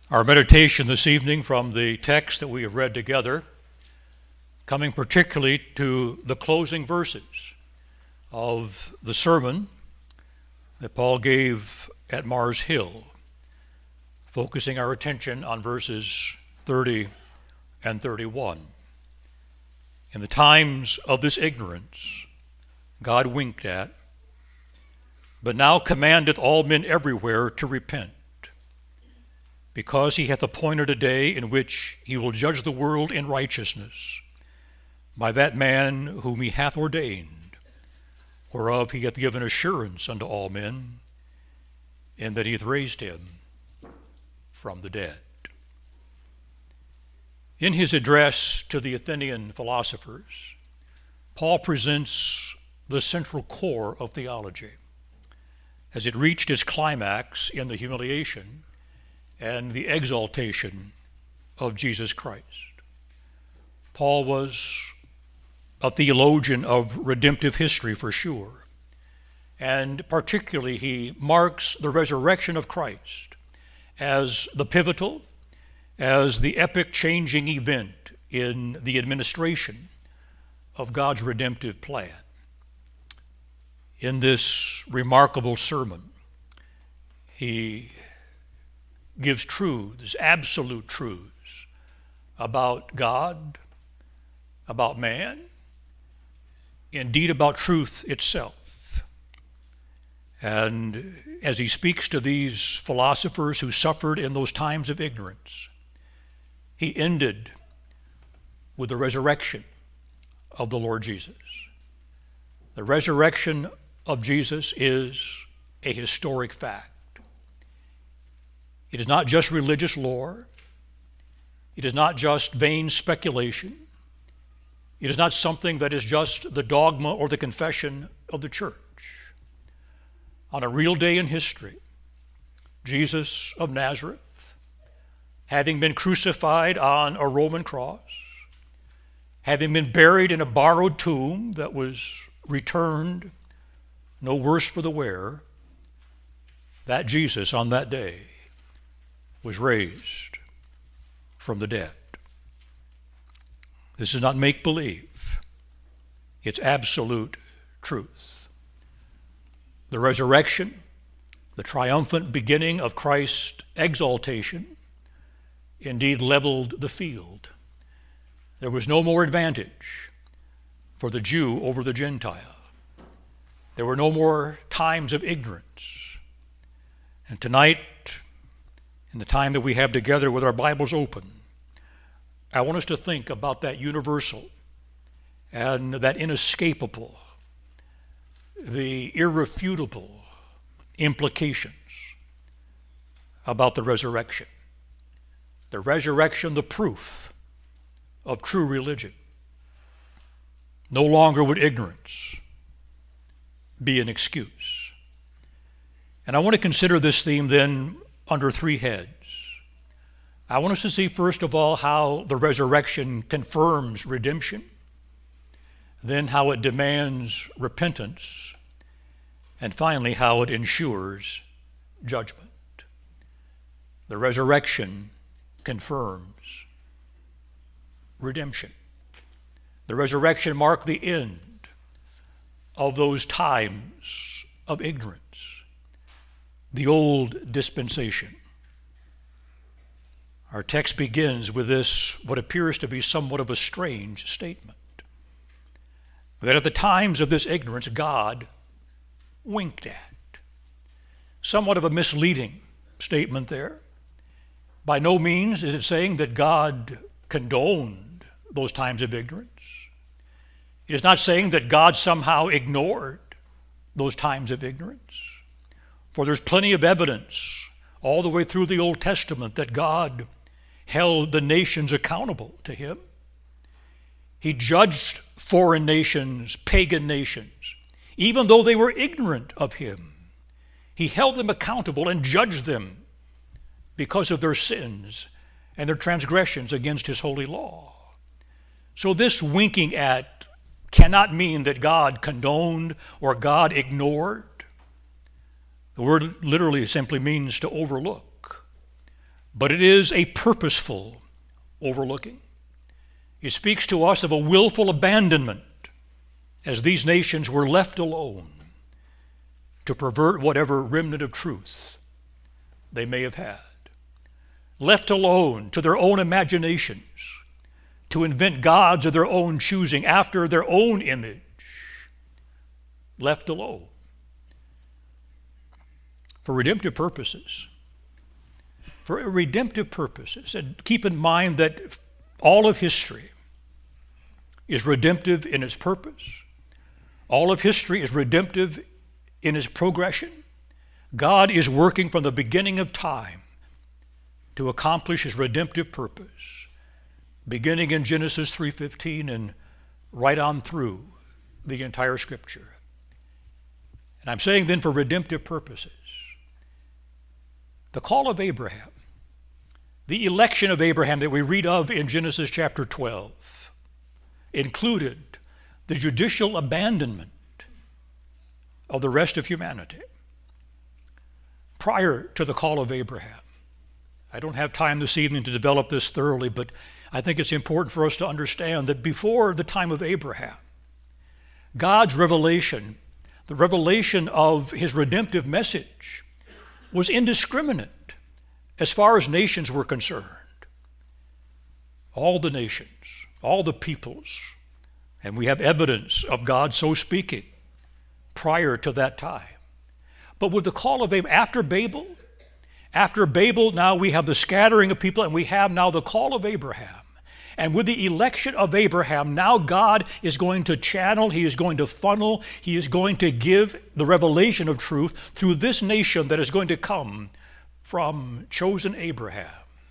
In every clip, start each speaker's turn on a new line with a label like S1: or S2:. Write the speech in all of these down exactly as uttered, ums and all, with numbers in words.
S1: Our meditation this evening from the text that we have read together, coming particularly to the closing verses of the sermon that Paul gave at Mars Hill, focusing our attention on verses thirty and thirty-one. In the times of this ignorance, God winked at, but now commandeth all men everywhere to repent, because he hath appointed a day in which he will judge the world in righteousness by that man whom he hath ordained, whereof he hath given assurance unto all men, and that he hath raised him from the dead. In his address to the Athenian philosophers, Paul presents the central core of theology as it reached its climax in the humiliation and the exaltation of Jesus Christ. Paul was a theologian of redemptive history for sure, and particularly he marks the resurrection of Christ as the pivotal, as the epic changing event in the administration of God's redemptive plan. In this remarkable sermon, he gives truths, absolute truths about God, about man, indeed about truth itself. And as he speaks to these philosophers who suffered in those times of ignorance, he ended with the resurrection of the Lord Jesus. The resurrection of Jesus is a historic fact. It is not just religious lore. It is not just vain speculation. It is not something that is just the dogma or the confession of the church. On a real day in history, Jesus of Nazareth, having been crucified on a Roman cross, having been buried in a borrowed tomb that was returned no worse for the wearer, that Jesus on that day was raised from the dead. This is not make-believe. It's absolute truth. The resurrection, the triumphant beginning of Christ's exaltation, indeed leveled the field. There was no more advantage for the Jew over the Gentile. There were no more times of ignorance. And tonight, in the time that we have together with our Bibles open, I want us to think about that universal and that inescapable, the irrefutable implications about the resurrection. The resurrection, the proof of true religion. No longer would ignorance be an excuse. And I want to consider this theme then under three heads. I want us to see, first of all, how the resurrection confirms redemption, then how it demands repentance, and finally, how it ensures judgment. The resurrection confirms redemption. The resurrection marked the end of those times of ignorance, the old dispensation. Our text begins with this, what appears to be somewhat of a strange statement, that at the times of this ignorance, God winked at. Somewhat of a misleading statement there. By no means is it saying that God condoned those times of ignorance. It is not saying that God somehow ignored those times of ignorance. For there's plenty of evidence all the way through the Old Testament that God held the nations accountable to him. He judged foreign nations, pagan nations, even though they were ignorant of him. He held them accountable and judged them because of their sins and their transgressions against his holy law. So this winking at cannot mean that God condoned or God ignored. The word literally simply means to overlook. but it is a purposeful overlooking. It speaks to us of a willful abandonment as these nations were left alone to pervert whatever remnant of truth they may have had. Left alone to their own imaginations, to invent gods of their own choosing after their own image. Left alone. For redemptive purposes. For redemptive purposes. And keep in mind that all of history is redemptive in its purpose. All of history is redemptive in its progression. God is working from the beginning of time to accomplish his redemptive purpose, beginning in Genesis three fifteen and right on through the entire Scripture. And I'm saying then for redemptive purposes, the call of Abraham, the election of Abraham that we read of in Genesis chapter twelve, included the judicial abandonment of the rest of humanity. Prior to the call of Abraham, I don't have time this evening to develop this thoroughly, but I think it's important for us to understand that before the time of Abraham, God's revelation, the revelation of his redemptive message, was indiscriminate as far as nations were concerned. All the nations, all the peoples, and we have evidence of God so speaking prior to that time. But with the call of Abraham, after Babel, after Babel, now we have the scattering of people, and we have now the call of Abraham. And with the election of Abraham, now God is going to channel, he is going to funnel, he is going to give the revelation of truth through this nation that is going to come from chosen Abraham.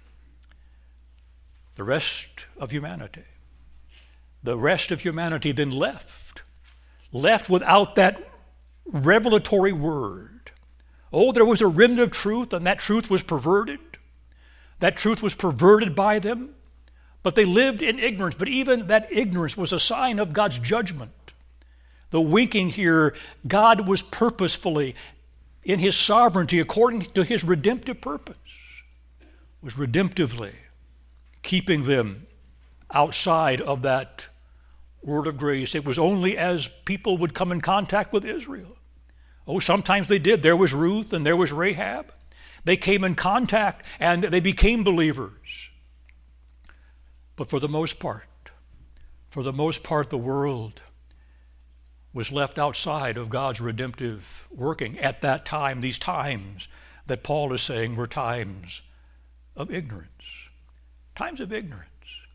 S1: The rest of humanity. The rest of humanity then left, left without that revelatory word. Oh, there was a remnant of truth, and that truth was perverted. That truth was perverted by them, but they lived in ignorance. But even that ignorance was a sign of God's judgment. The winking here, God was purposefully, in his sovereignty, according to his redemptive purpose, was redemptively keeping them outside of that word of grace. It was only as people would come in contact with Israel. Oh, sometimes they did. There was Ruth and there was Rahab. They came in contact and they became believers. But for the most part, for the most part, the world was left outside of God's redemptive working at that time. These times that Paul is saying were times of ignorance. Times of ignorance.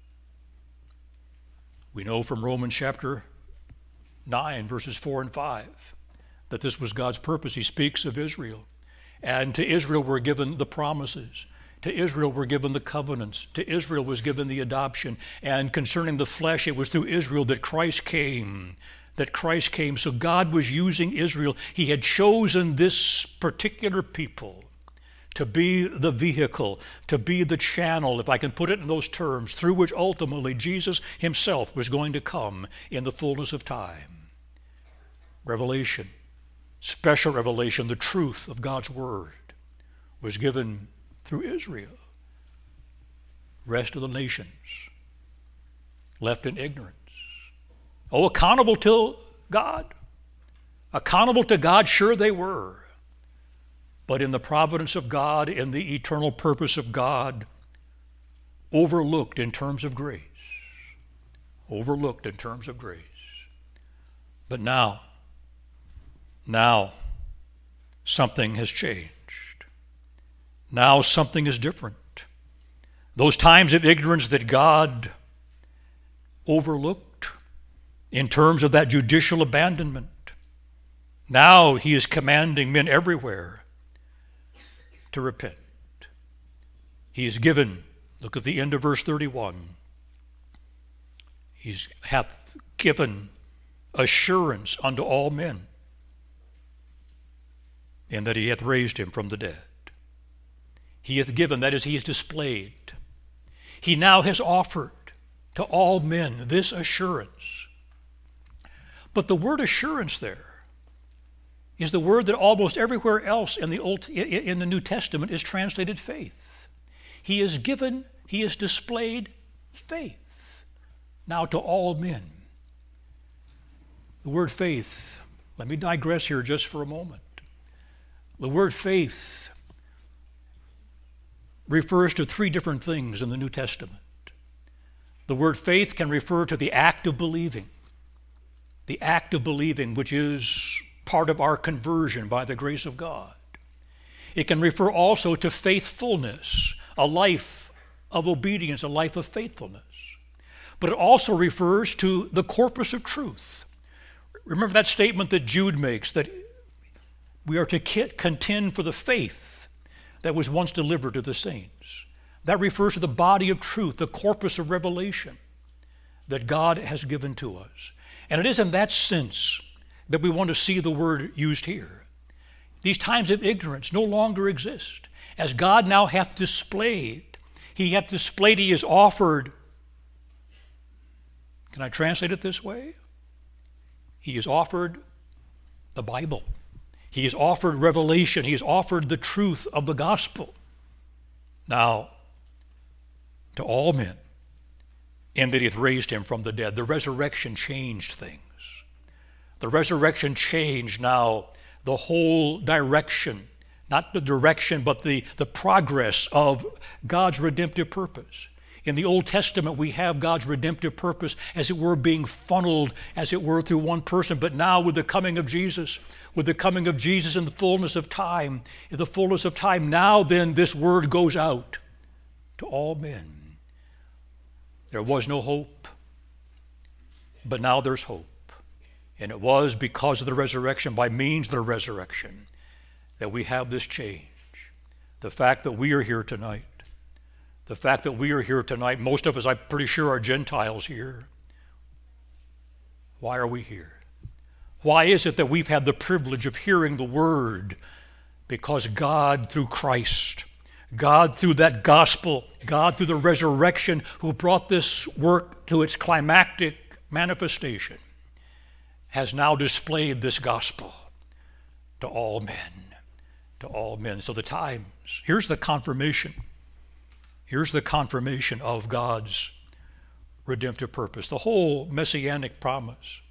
S1: We know from Romans chapter nine, verses four and five, that this was God's purpose. He speaks of Israel. And to Israel were given the promises. To Israel were given the covenants. To Israel was given the adoption. And concerning the flesh, it was through Israel that Christ came. That Christ came. So God was using Israel. He had chosen this particular people to be the vehicle, to be the channel, if I can put it in those terms, through which ultimately Jesus himself was going to come in the fullness of time. Revelation, special revelation, the truth of God's word was given through Israel. Rest of the nations left in ignorance. Oh, accountable to God. Accountable to God, sure they were. But in the providence of God, in the eternal purpose of God, overlooked in terms of grace. Overlooked in terms of grace. But now, now, something has changed. Now something is different. Those times of ignorance that God overlooked in terms of that judicial abandonment, now he is commanding men everywhere to repent. He is given, look at the end of verse thirty-one, he hath given assurance unto all men, in that he hath raised him from the dead. He hath given, that is, he has displayed. He now has offered to all men this assurance. But the word assurance there is the word that almost everywhere else in the Old, in the New Testament is translated faith. He has given, he has displayed faith now to all men. The word faith, let me digress here just for a moment. The word faith refers to three different things in the New Testament. The word faith can refer to the act of believing, the act of believing, which is part of our conversion by the grace of God. It can refer also to faithfulness, a life of obedience, a life of faithfulness. But it also refers to the corpus of truth. Remember that statement that Jude makes, that we are to contend for the faith that was once delivered to the saints. That refers to the body of truth, the corpus of revelation that God has given to us. And it is in that sense that we want to see the word used here. These times of ignorance no longer exist. As God now hath displayed, he hath displayed, he has offered. Can I translate it this way? He has offered the Bible. He has offered revelation. He has offered the truth of the gospel. Now, to all men, in that he hath raised him from the dead. The resurrection changed things. The resurrection changed now the whole direction, not the direction, but the, the progress of God's redemptive purpose. In the Old Testament, we have God's redemptive purpose, as it were, being funneled, as it were, through one person. But now with the coming of Jesus, with the coming of Jesus in the fullness of time, in the fullness of time, now then this word goes out to all men. There was no hope, but now there's hope. And it was because of the resurrection, by means of the resurrection, that we have this change. The fact that we are here tonight, the fact that we are here tonight, most of us, I'm pretty sure, are Gentiles here. Why are we here? Why is it that we've had the privilege of hearing the word? Because God, through Christ, God through that gospel, God through the resurrection, who brought this work to its climactic manifestation, has now displayed this gospel to all men, to all men. So the times, here's the confirmation. Here's the confirmation of God's redemptive purpose, the whole messianic promise.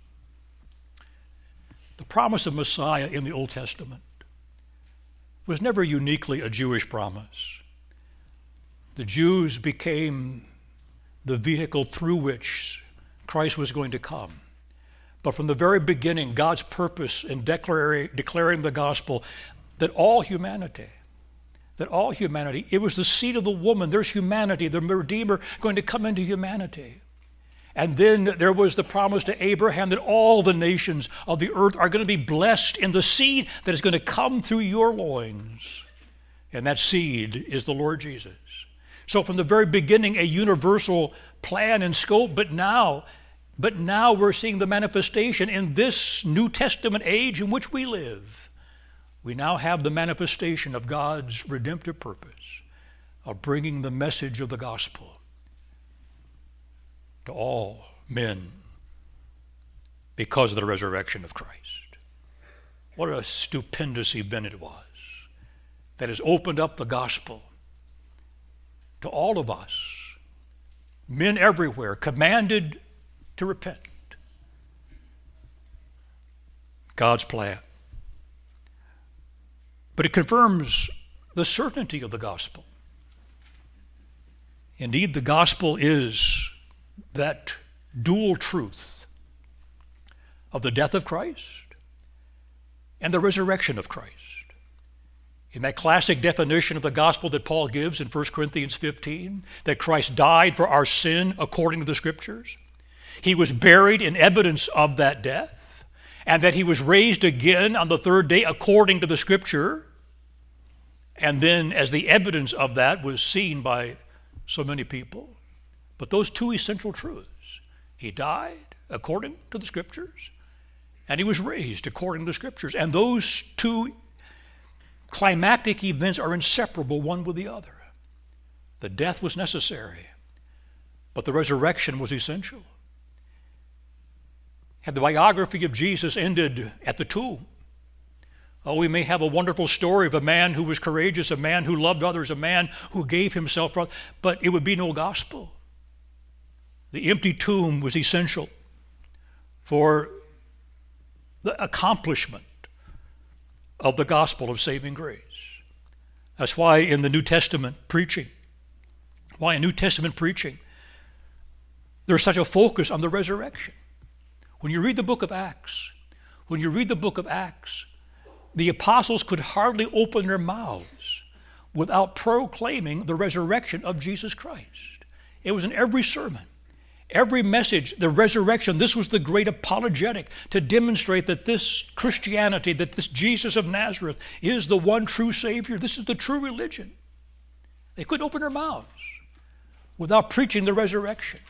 S1: The promise of Messiah in the Old Testament was never uniquely a Jewish promise. The Jews became the vehicle through which Christ was going to come. But from the very beginning, God's purpose in declaring, declaring the gospel, that all humanity, that all humanity, it was the seed of the woman. There's humanity, the Redeemer going to come into humanity. And then there was the promise to Abraham that all the nations of the earth are going to be blessed in the seed that is going to come through your loins. And that seed is the Lord Jesus. So from the very beginning, a universal plan and scope, but now, but now we're seeing the manifestation in this New Testament age in which we live. We now have the manifestation of God's redemptive purpose of bringing the message of the gospel to all men because of the resurrection of Christ. What a stupendous event it was that has opened up the gospel to all of us, men everywhere, commanded to repent. God's plan. But it confirms the certainty of the gospel. Indeed, the gospel is that dual truth of the death of Christ and the resurrection of Christ. In that classic definition of the gospel that Paul gives in First Corinthians fifteen, that Christ died for our sin according to the Scriptures. He was buried in evidence of that death, and that he was raised again on the third day according to the Scripture. And then as the evidence of that was seen by so many people. But those two essential truths, he died according to the Scriptures, and he was raised according to the Scriptures. And those two climactic events are inseparable one with the other. The death was necessary, but the resurrection was essential. Had the biography of Jesus ended at the tomb, Oh, we may have a wonderful story of a man who was courageous, a man who loved others, a man who gave himself for others, but it would be no gospel. The empty tomb was essential for the accomplishment of the gospel of saving grace. That's why in the New Testament preaching, why in New Testament preaching, there's such a focus on the resurrection. When you read the book of Acts, when you read the book of Acts, the apostles could hardly open their mouths without proclaiming the resurrection of Jesus Christ. It was in every sermon, every message, the resurrection. This was the great apologetic to demonstrate that this Christianity, that this Jesus of Nazareth is the one true Savior. This is the true religion. They couldn't open their mouths without preaching the resurrection.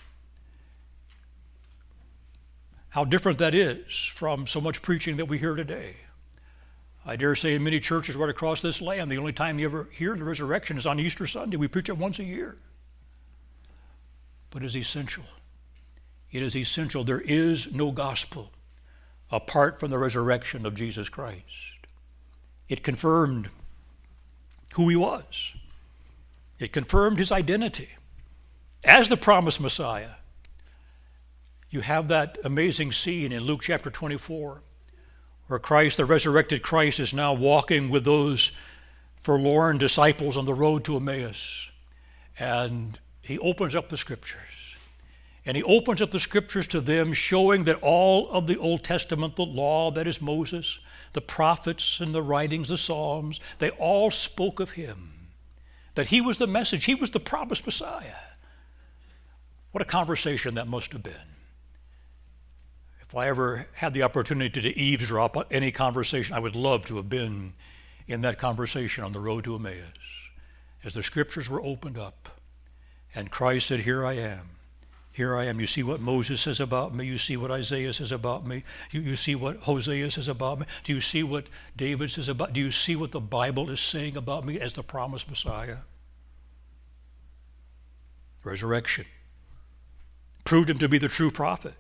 S1: How different that is from so much preaching that we hear today. I dare say in many churches right across this land, the only time you ever hear the resurrection is on Easter Sunday. We preach it once a year. But it is essential. It is essential. There is no gospel apart from the resurrection of Jesus Christ. It confirmed who he was. It confirmed his identity as the promised Messiah. You have that amazing scene in Luke chapter twenty-four where Christ, the resurrected Christ, is now walking with those forlorn disciples on the road to Emmaus. And he opens up the Scriptures. And he opens up the Scriptures to them, showing that all of the Old Testament, the law, that is Moses, the prophets and the writings, the Psalms, they all spoke of him. That he was the message. He was the promised Messiah. What a conversation that must have been. If I ever had the opportunity to eavesdrop on any conversation, I would love to have been in that conversation on the road to Emmaus. As the Scriptures were opened up, and Christ said, "Here I am. Here I am. You see what Moses says about me. You see what Isaiah says about me. You, you see what Hosea says about me. Do you see what David says about me? Do you see what the Bible is saying about me as the promised Messiah?" Resurrection proved him to be the true prophet,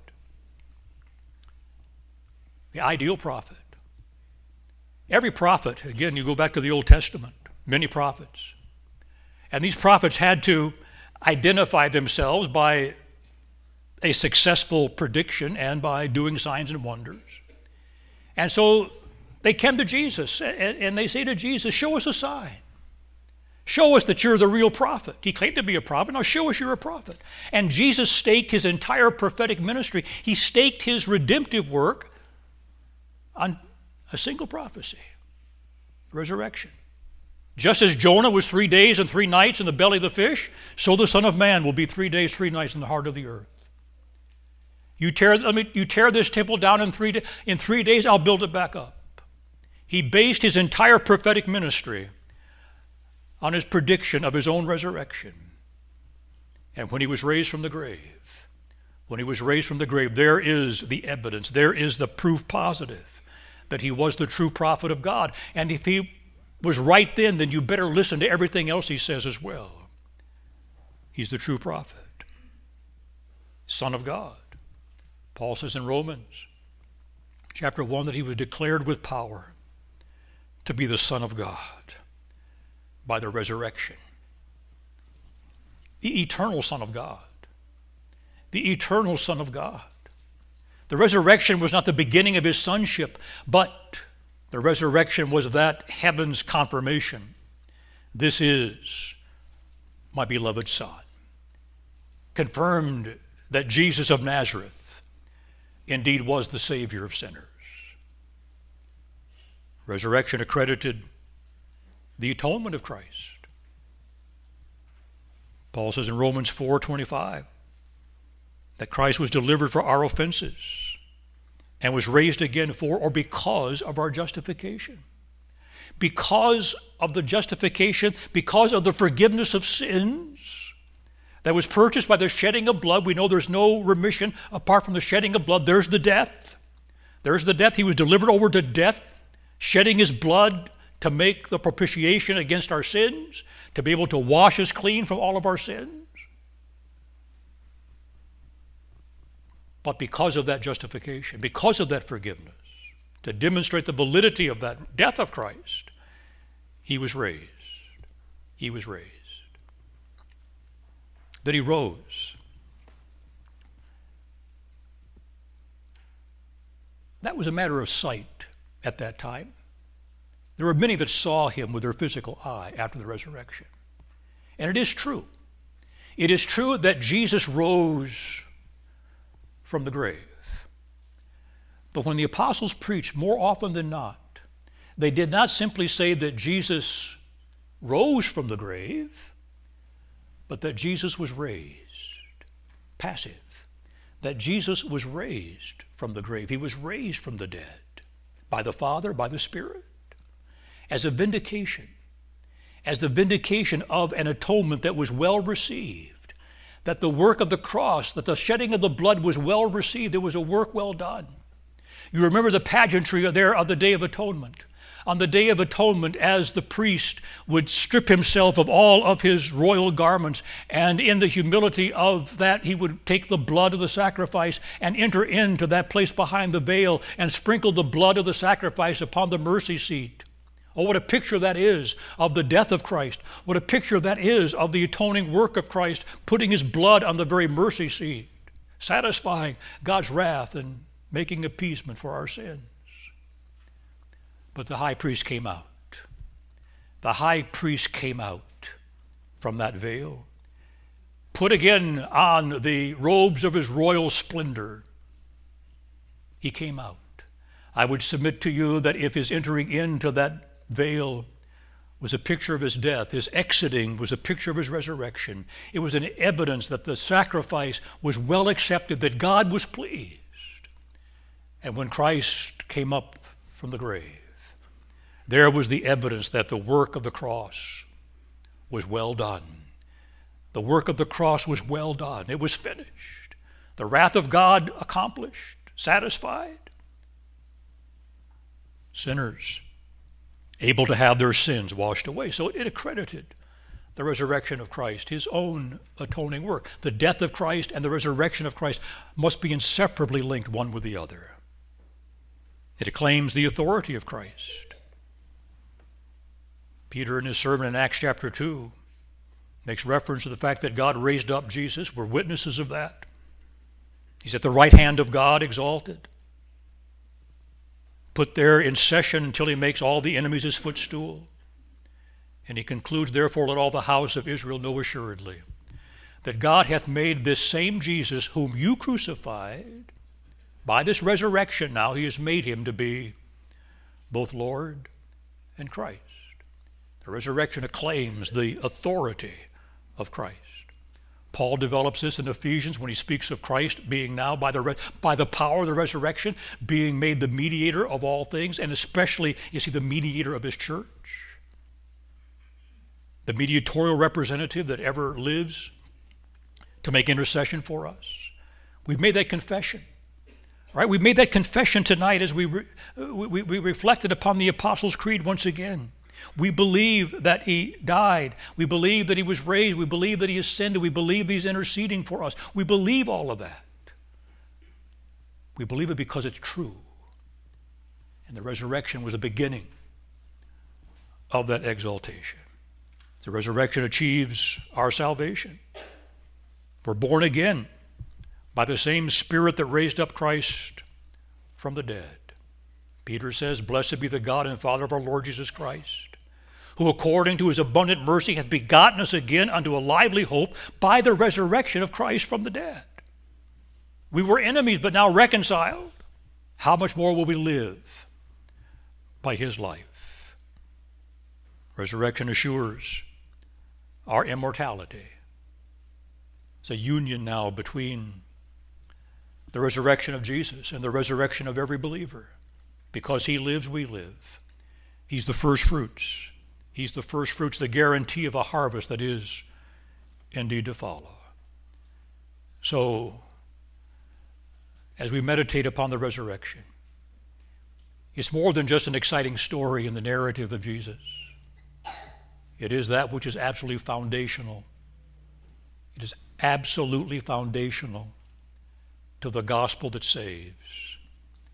S1: the ideal prophet. Every prophet, again, you go back to the Old Testament, many prophets. And these prophets had to identify themselves by a successful prediction and by doing signs and wonders. And so they came to Jesus and they say to Jesus, "Show us a sign. Show us that you're the real prophet." He claimed to be a prophet. Now show us you're a prophet. And Jesus staked his entire prophetic ministry. He staked his redemptive work on a single prophecy, resurrection. Just as Jonah was three days and three nights in the belly of the fish, so the Son of Man will be three days, three nights in the heart of the earth. You tear, I mean, you tear this temple down in three, in three days, I'll build it back up. He based his entire prophetic ministry on his prediction of his own resurrection. And when he was raised from the grave, when he was raised from the grave, there is the evidence, there is the proof positive that he was the true prophet of God. And if he was right then, then you better listen to everything else he says as well. He's the true prophet, Son of God. Paul says in Romans chapter one that he was declared with power to be the Son of God by the resurrection. The eternal Son of God. The eternal Son of God. The resurrection was not the beginning of his sonship, but the resurrection was that heaven's confirmation. This is my beloved Son. Confirmed that Jesus of Nazareth indeed was the Savior of sinners. Resurrection accredited the atonement of Christ. Paul says in Romans four twenty-five that Christ was delivered for our offenses and was raised again for or because of our justification. Because of the justification, because of the forgiveness of sins that was purchased by the shedding of blood. We know there's no remission apart from the shedding of blood. There's the death. There's the death. He was delivered over to death, shedding his blood to make the propitiation against our sins, to be able to wash us clean from all of our sins. But because of that justification, because of that forgiveness, to demonstrate the validity of that death of Christ, he was raised. He was raised. That he rose. That was a matter of sight at that time. There were many that saw him with their physical eye after the resurrection. And it is true. It is true that Jesus rose from the grave. But when the apostles preached, more often than not, they did not simply say that Jesus rose from the grave, but that Jesus was raised. Passive. That Jesus was raised from the grave. He was raised from the dead by the Father, by the Spirit, as a vindication, as the vindication of an atonement that was well received, that the work of the cross, that the shedding of the blood was well received. It was a work well done. You remember the pageantry there of the Day of Atonement. On the Day of Atonement, as the priest would strip himself of all of his royal garments, and in the humility of that, he would take the blood of the sacrifice and enter into that place behind the veil and sprinkle the blood of the sacrifice upon the mercy seat. Oh, what a picture that is of the death of Christ. What a picture that is of the atoning work of Christ, putting his blood on the very mercy seat, satisfying God's wrath and making appeasement for our sins. But the high priest came out. The high priest came out from that veil, put again on the robes of his royal splendor. He came out. I would submit to you that if his entering into that veil was a picture of his death, his exiting was a picture of his resurrection. It was an evidence that the sacrifice was well accepted, that God was pleased. And when Christ came up from the grave, there was the evidence that the work of the cross was well done. The work of the cross was well done. It was finished. The wrath of God accomplished, satisfied. Sinners able to have their sins washed away. So it accredited the resurrection of Christ, his own atoning work. The death of Christ and the resurrection of Christ must be inseparably linked one with the other. It acclaims the authority of Christ. Peter, in his sermon in Acts chapter two, makes reference to the fact that God raised up Jesus. We're witnesses of that. He's at the right hand of God, exalted, put there in session until he makes all the enemies his footstool. And he concludes, therefore, let all the house of Israel know assuredly that God hath made this same Jesus whom you crucified, by this resurrection now he has made him to be both Lord and Christ. The resurrection acclaims the authority of Christ. Paul develops this in Ephesians when he speaks of Christ being now, by the, by the power of the resurrection, being made the mediator of all things, and especially is he the mediator of his church, the mediatorial representative that ever lives to make intercession for us. We've made that confession. Right? We've made that confession tonight as we, re, we, we reflected upon the Apostles' Creed once again. We believe that he died. We believe that he was raised. We believe that he ascended. We believe he's interceding for us. We believe all of that. We believe it because it's true. And the resurrection was the beginning of that exaltation. The resurrection achieves our salvation. We're born again by the same Spirit that raised up Christ from the dead. Peter says, blessed be the God and Father of our Lord Jesus Christ, who according to his abundant mercy hath begotten us again unto a lively hope by the resurrection of Christ from the dead. We were enemies, but now reconciled. How much more will we live by his life? Resurrection assures our immortality. It's a union now between the resurrection of Jesus and the resurrection of every believer. Because he lives, we live. He's the first fruits. He's the first fruits, the guarantee of a harvest that is indeed to follow. So, as we meditate upon the resurrection, it's more than just an exciting story in the narrative of Jesus. It is that which is absolutely foundational. It is absolutely foundational to the gospel that saves.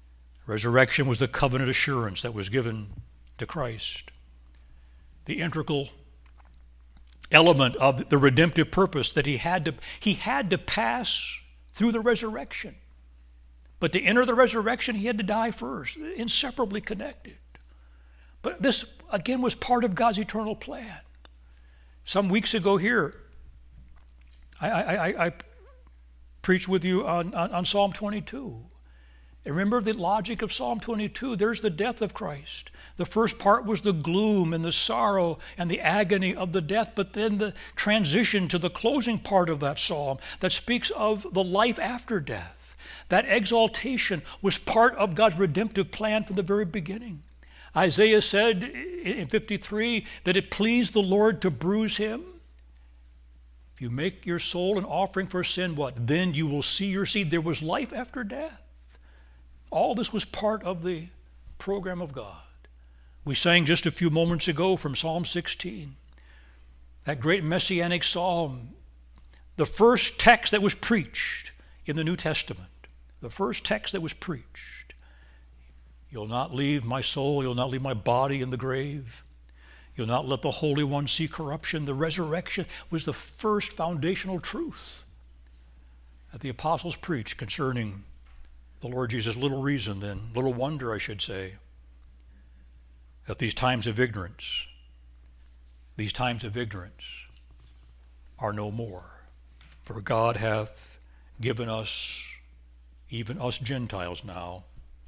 S1: Resurrection was the covenant assurance that was given to Christ. The integral element of the redemptive purpose that he had to, he had to pass through the resurrection. But to enter the resurrection, he had to die first, inseparably connected. But this, again, was part of God's eternal plan. Some weeks ago here, I, I, I, I preached with you on, on, on Psalm twenty-two. And remember the logic of Psalm twenty-two. There's the death of Christ. The first part was the gloom and the sorrow and the agony of the death, but then the transition to the closing part of that psalm that speaks of the life after death. That exaltation was part of God's redemptive plan from the very beginning. Isaiah said in fifty-three that it pleased the Lord to bruise him. If you make your soul an offering for sin, what? Then you will see your seed. There was life after death. All this was part of the program of God. We sang just a few moments ago from Psalm sixteen, that great messianic psalm, the first text that was preached in the New Testament, the first text that was preached. You'll not leave my soul, you'll not leave my body in the grave. You'll not let the Holy One see corruption. The resurrection was the first foundational truth that the apostles preached concerning the Lord Jesus. Little reason then, little wonder I should say, that these times of ignorance, these times of ignorance are no more. For God hath given us, even us Gentiles now,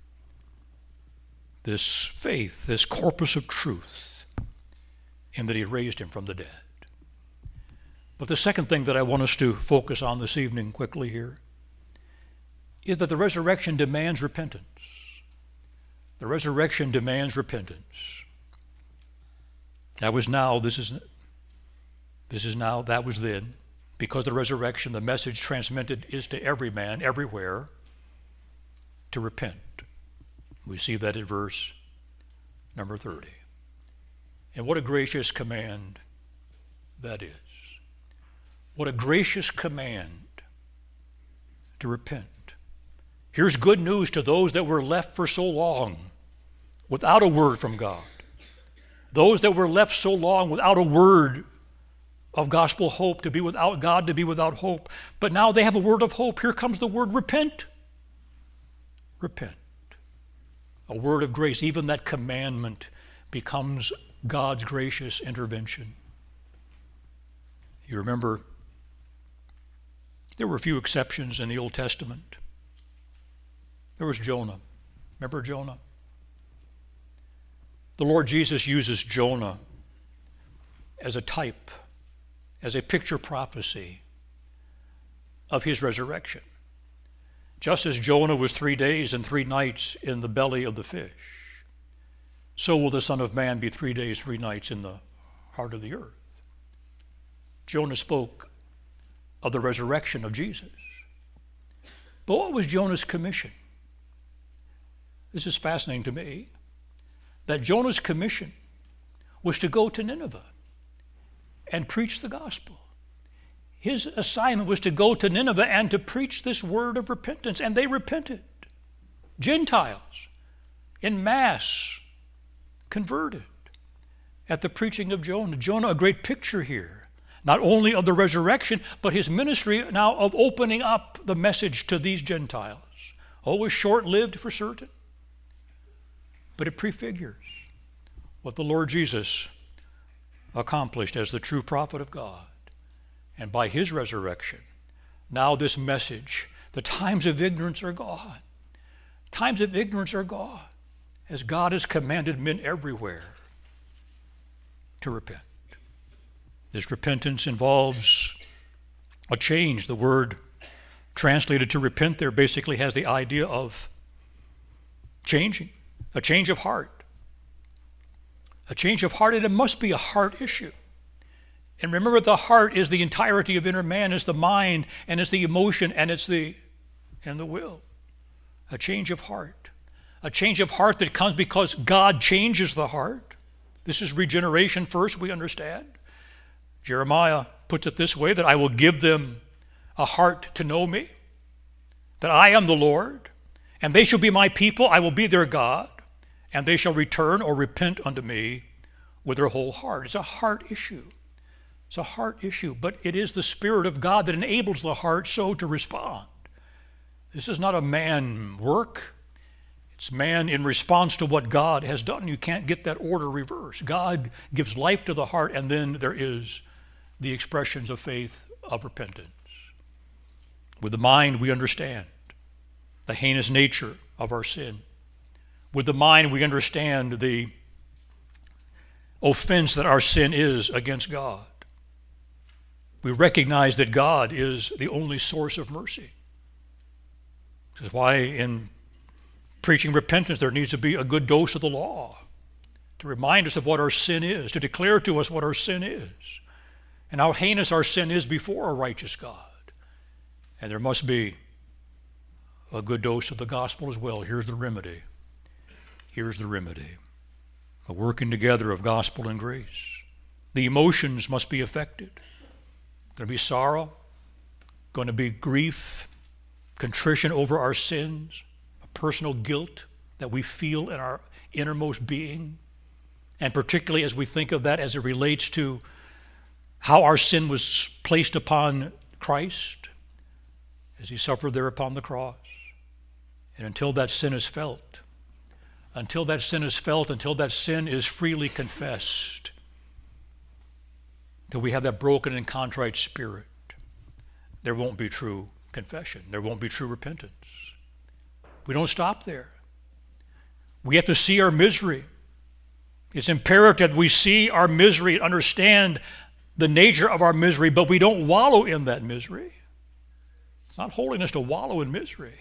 S1: this faith, this corpus of truth, in that he raised him from the dead. But the second thing that I want us to focus on this evening quickly here is that the resurrection demands repentance. The resurrection demands repentance. That was now, this is, this is now, that was then. Because the resurrection, the message transmitted is to every man, everywhere, to repent. We see that in verse number thirty. And what a gracious command that is. What a gracious command to repent. Here's good news to those that were left for so long without a word from God. Those that were left so long without a word of gospel hope, to be without God, to be without hope. But now they have a word of hope. Here comes the word repent. Repent. A word of grace. Even that commandment becomes God's gracious intervention. You remember, there were a few exceptions in the Old Testament. There was Jonah. Remember Jonah? The Lord Jesus uses Jonah as a type, as a picture prophecy of his resurrection. Just as Jonah was three days and three nights in the belly of the fish, so will the Son of Man be three days, three nights in the heart of the earth. Jonah spoke of the resurrection of Jesus. But what was Jonah's commission? This is fascinating to me, that Jonah's commission was to go to Nineveh and preach the gospel. His assignment was to go to Nineveh and to preach this word of repentance, and they repented. Gentiles, en masse, converted at the preaching of Jonah. Jonah, a great picture here, not only of the resurrection, but his ministry now of opening up the message to these Gentiles. Oh, it was short-lived for certain, but it prefigures what the Lord Jesus accomplished as the true prophet of God. And by his resurrection, now this message, the times of ignorance are gone. Times of ignorance are gone, as God has commanded men everywhere to repent. This repentance involves a change. The word translated to repent there basically has the idea of changing, a change of heart. A change of heart, and it must be a heart issue. And remember, the heart is the entirety of inner man, is the mind, and it's the emotion, and it's the and the will. A change of heart. A change of heart that comes because God changes the heart. This is regeneration first, we understand. Jeremiah puts it this way, that I will give them a heart to know me, that I am the Lord, And they shall be my people, I will be their God, and they shall return or repent unto me with their whole heart. It's a heart issue. It's a heart issue, but it is the Spirit of God that enables the heart so to respond. This is not a man work. It's man in response to what God has done. You can't get that order reversed. God gives life to the heart, and then there is the expressions of faith, of repentance. With the mind, we understand the heinous nature of our sin. With the mind, we understand the offense that our sin is against God. We recognize that God is the only source of mercy. This is why in preaching repentance, there needs to be a good dose of the law to remind us of what our sin is, to declare to us what our sin is, and how heinous our sin is before a righteous God. And there must be a good dose of the gospel as well. Here's the remedy. Here's the remedy. A working together of gospel and grace. The emotions must be affected. Going to be sorrow, going to be grief, contrition over our sins, a personal guilt that we feel in our innermost being, and particularly as we think of that as it relates to how our sin was placed upon Christ as he suffered there upon the cross. And until that sin is felt, until that sin is felt, until that sin is freely confessed, till we have that broken and contrite spirit, there won't be true confession. There won't be true repentance. We don't stop there. We have to see our misery. It's imperative that we see our misery and understand the nature of our misery, but we don't wallow in that misery. It's not holiness to wallow in misery.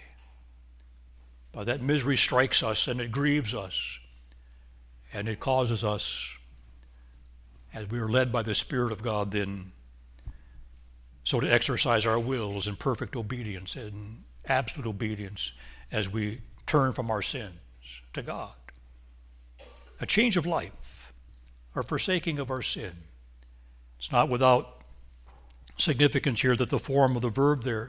S1: But that misery strikes us and it grieves us, and it causes us, as we are led by the Spirit of God, then so to exercise our wills in perfect obedience and absolute obedience as we turn from our sins to God. A change of life, or forsaking of our sin. It's not without significance here that the form of the verb there,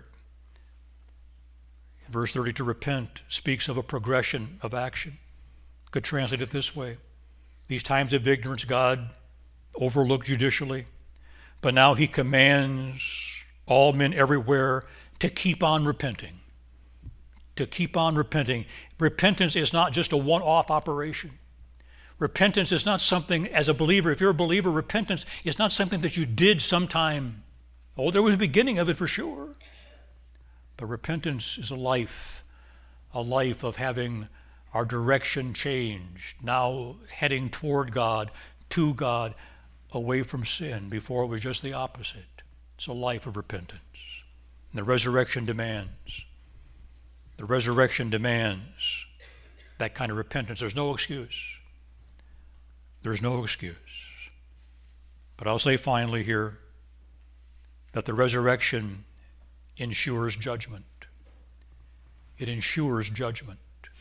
S1: in verse thirty, to repent, speaks of a progression of action. Could translate it this way. These times of ignorance God overlooked judicially, but now he commands all men everywhere to keep on repenting. To keep on repenting. Repentance is not just a one-off operation. Repentance is not something, as a believer, if you're a believer, repentance is not something that you did sometime. Oh, there was a beginning of it for sure. But repentance is a life, a life of having our direction changed, now heading toward God, to God, away from sin. Before it was just the opposite. It's a life of repentance. And the resurrection demands, the resurrection demands that kind of repentance. There's no excuse. There's no excuse. But I'll say finally here that the resurrection ensures judgment. It ensures judgment.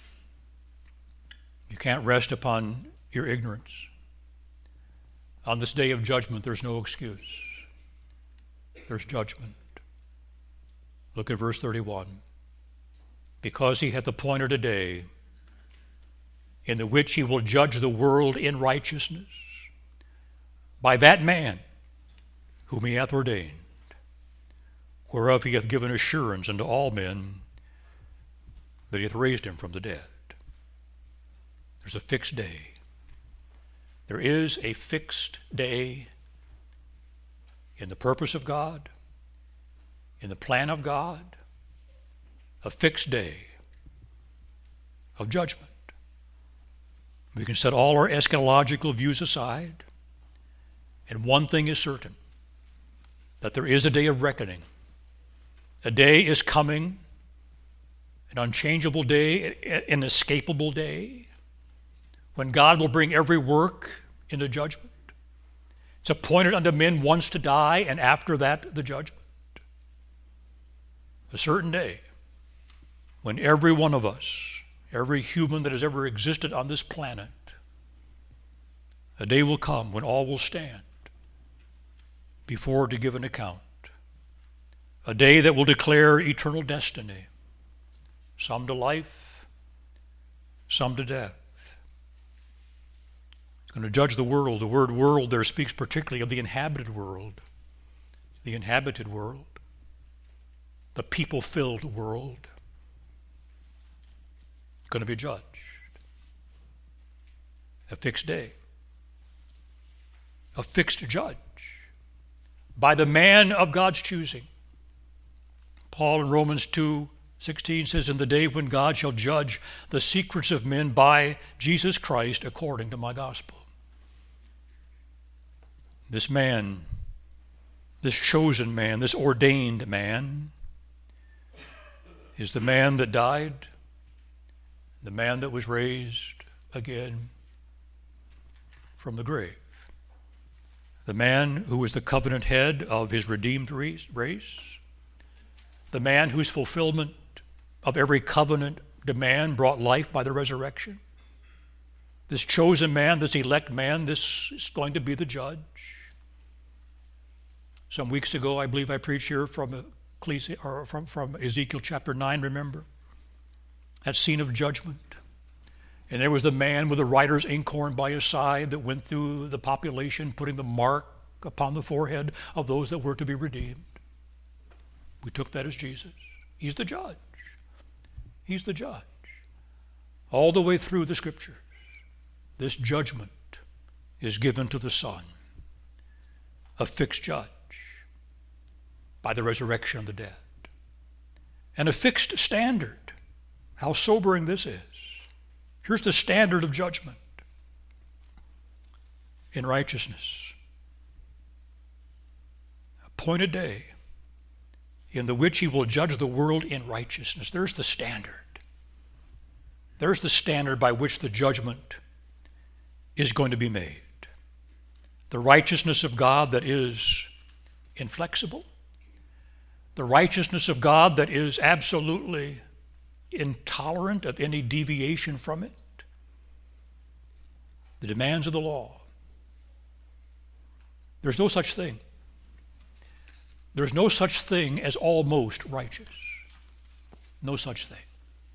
S1: You can't rest upon your ignorance. On this day of judgment, there's no excuse. There's judgment. Look at verse thirty-one. Because he hath appointed a day in the which he will judge the world in righteousness by that man whom he hath ordained, whereof he hath given assurance unto all men that he hath raised him from the dead. There's a fixed day. There is a fixed day in the purpose of God, in the plan of God, a fixed day of judgment. We can set all our eschatological views aside, and one thing is certain, that there is a day of reckoning. A day is coming, an unchangeable day, an inescapable day, when God will bring every work into judgment. It's appointed unto men once to die, and after that the judgment. A certain day when every one of us, every human that has ever existed on this planet, a day will come when all will stand before to give an account. A day that will declare eternal destiny, some to life, some to death. He's going to judge the world. The word world there speaks particularly of the inhabited world. The inhabited world. The people-filled world. Going to be judged. A fixed day. A fixed judge. By the man of God's choosing. Paul in Romans two sixteen says, in the day when God shall judge the secrets of men by Jesus Christ according to my gospel. This man, this chosen man, this ordained man, is the man that died, the man that was raised again from the grave, the man who was the covenant head of his redeemed race, the man whose fulfillment of every covenant demand brought life by the resurrection. This chosen man, this elect man, this is going to be the judge. Some weeks ago, I believe I preached here from, Ecclesi- or from, from Ezekiel chapter nine, remember? That scene of judgment. And there was the man with the writer's inkhorn by his side that went through the population, putting the mark upon the forehead of those that were to be redeemed. We took that as Jesus. He's the judge. He's the judge. All the way through the Scriptures, this judgment is given to the Son, a fixed judge, by the resurrection of the dead. And a fixed standard. How sobering this is. Here's the standard of judgment in righteousness. Appointed day in the which he will judge the world in righteousness. There's the standard. There's the standard by which the judgment is going to be made. The righteousness of God that is inflexible. The righteousness of God that is absolutely intolerant of any deviation from it. The demands of the law. There's no such thing. There's no such thing as almost righteous. No such thing.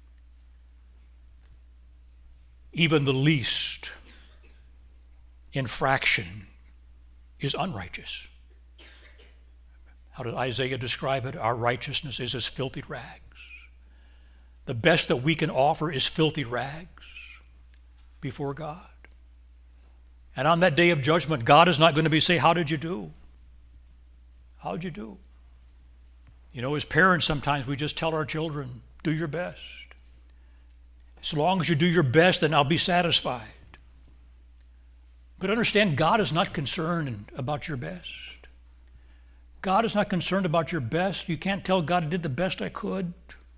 S1: Even the least infraction is unrighteous. How did Isaiah describe it? Our righteousness is as filthy rags. The best that we can offer is filthy rags before God. And on that day of judgment, God is not going to be saying, how did you do? How did you do? You know, as parents, sometimes we just tell our children, do your best. As long as you do your best, then I'll be satisfied. But understand, God is not concerned about your best. God is not concerned about your best. You can't tell God I did the best I could.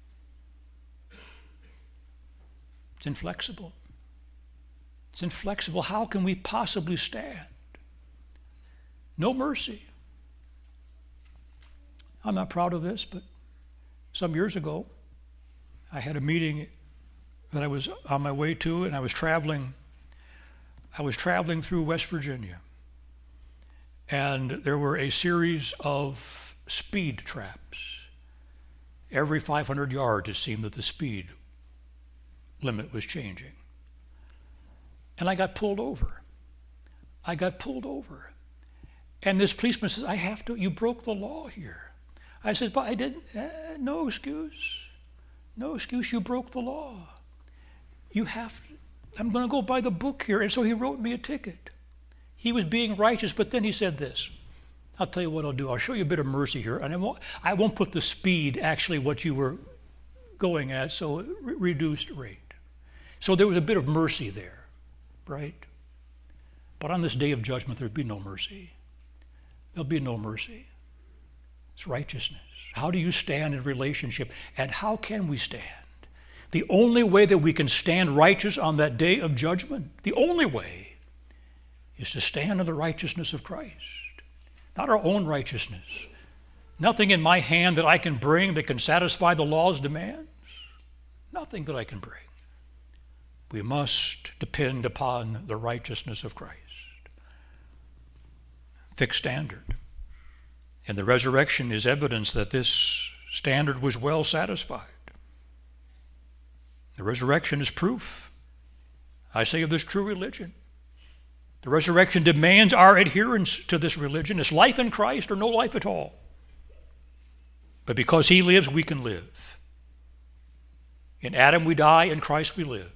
S1: It's inflexible. It's inflexible. How can we possibly stand? No mercy. I'm not proud of this, but some years ago, I had a meeting that I was on my way to, and I was traveling. I was traveling through West Virginia. And there were a series of speed traps. Every five hundred yards, it seemed that the speed limit was changing. And I got pulled over. I got pulled over. And this policeman says, I have to, you broke the law here. I said, but I didn't, uh, no excuse. No excuse, you broke the law. You have to, I'm going to go by the book here. And so he wrote me a ticket. He was being righteous, but then he said this. I'll tell you what I'll do. I'll show you a bit of mercy here. And I won't, I won't put the speed, actually, what you were going at, so re- reduced rate. So there was a bit of mercy there, right? But on this day of judgment, there'd be no mercy. There'll be no mercy. It's righteousness. How do you stand in relationship? And how can we stand? The only way that we can stand righteous on that day of judgment, the only way, is to stand in the righteousness of Christ. Not our own righteousness. Nothing in my hand that I can bring that can satisfy the law's demands. Nothing that I can bring. We must depend upon the righteousness of Christ. Fixed standard. And the resurrection is evidence that this standard was well satisfied. The resurrection is proof I say of this true religion. The resurrection demands our adherence to this religion. It's life in Christ or no life at all. But because he lives, we can live. In Adam we die, in Christ we live.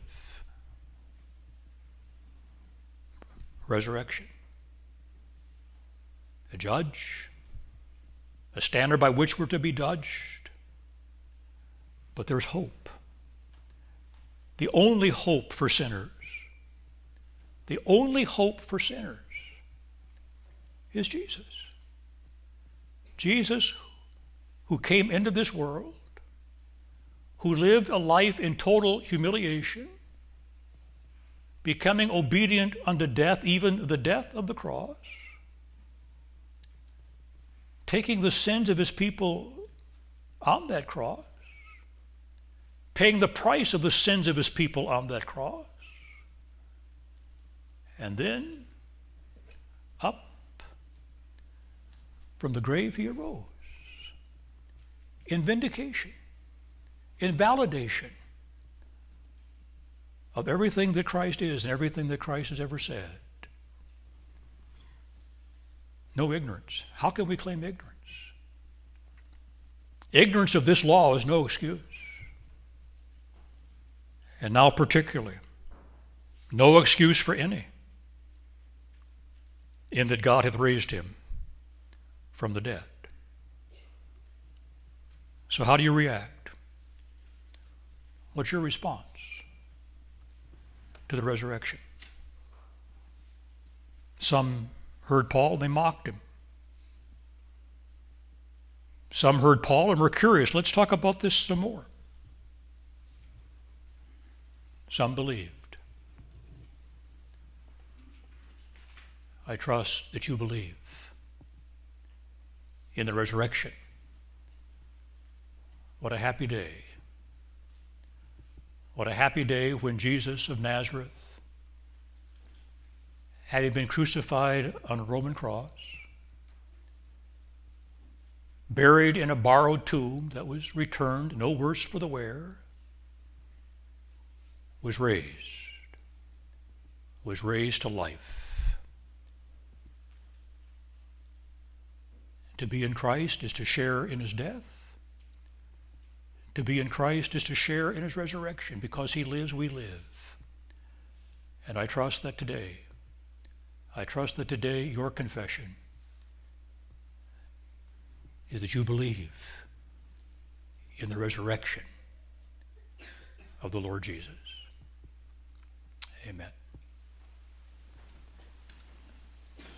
S1: Resurrection. A judge, a standard by which we're to be judged. But there's hope. The only hope for sinners, the only hope for sinners is Jesus. Jesus, who came into this world, who lived a life in total humiliation, becoming obedient unto death, even the death of the cross, taking the sins of his people on that cross, paying the price of the sins of his people on that cross, and then up from the grave he arose in vindication, in validation of everything that Christ is and everything that Christ has ever said. No ignorance. How can we claim ignorance? Ignorance of this law is no excuse. And now particularly, no excuse for any, in that God hath raised him from the dead. So how do you react? What's your response to the resurrection? Some heard Paul, they mocked him. Some heard Paul and were curious. Let's talk about this some more. Some believed. I trust that you believe in the resurrection. What a happy day. What a happy day when Jesus of Nazareth, having been crucified on a Roman cross, buried in a borrowed tomb that was returned, no worse for the wear, was raised, was raised to life. To be in Christ is to share in his death. To be in Christ is to share in his resurrection. Because he lives, we live. And I trust that today, I trust that today your confession is that you believe in the resurrection of the Lord Jesus. Amen.